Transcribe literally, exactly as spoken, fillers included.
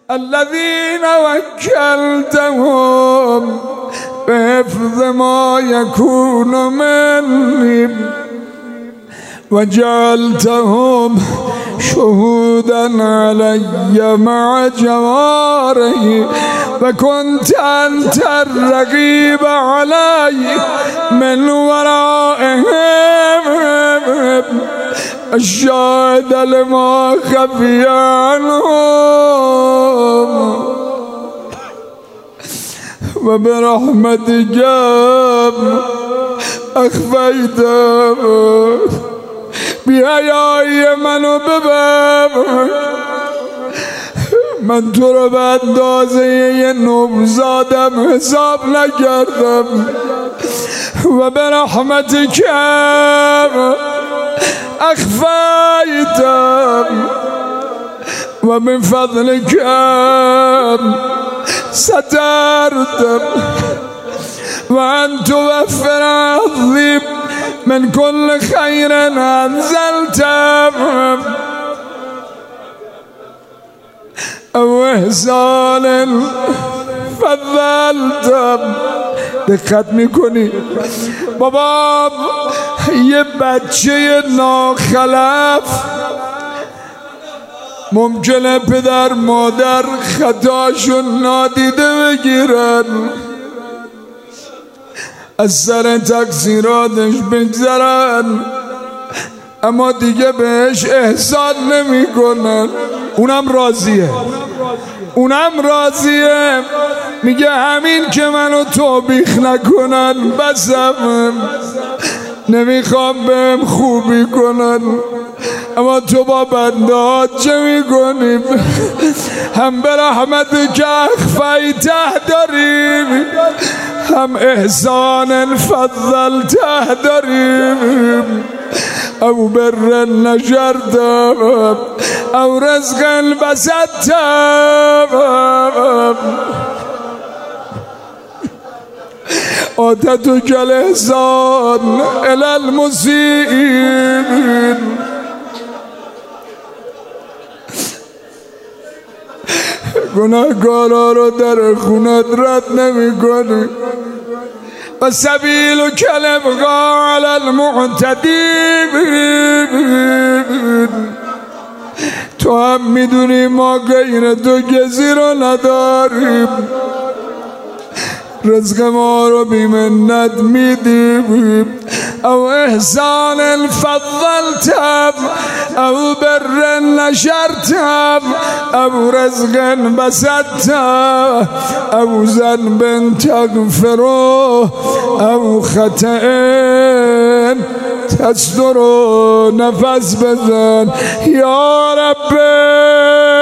الذين وكلتهم بحفظ ما يكون مني وجعلتهم شهودا علي مع جوارحي وكنت أنت الرقيب علي من ورائهم الشاهد لما خفي عنهم وبرحمتك أخفيتهم بیایی منو ببر من تو رو به اندازه یه نوزادم حساب نکردم و به رحمتک اخفیتم و من فضلک سترتم و ان توفر عظیم من كل خير أنزلته أو إحسان فضلته. دقت میکنی بابا یه بچه ناخلف ممکنه پدر مادر خطاشون نادیده بگیرن، از سر تقصیراتش بگذرن، اما دیگه بهش احسان نمی کنن. اونم راضیه اونم راضیه میگه همین که منو توبیخ نکنن بسم، نمیخوام بهم خوبی کنن. اما تو با بنده ها چه میکنیم؟ هم به رحمت که اخفیته داریم، هم احسان فضلته داریم. او بر نشرتم او رزق بسطتم آتتك الإحسان إلى المسيئين. گناهکارا رو در خونت رد نمی کنی و سبیل کلمگاه علی المعتدین. تو هم میدونی ما غیر تو کسی رو نداریم، رزق ما رو بیمنت میدیم. او احسان فضلتم او بر نشرتم او رزق بسطتم او ذنب تغفره او خطأ تستر. نفس بزن یا رب.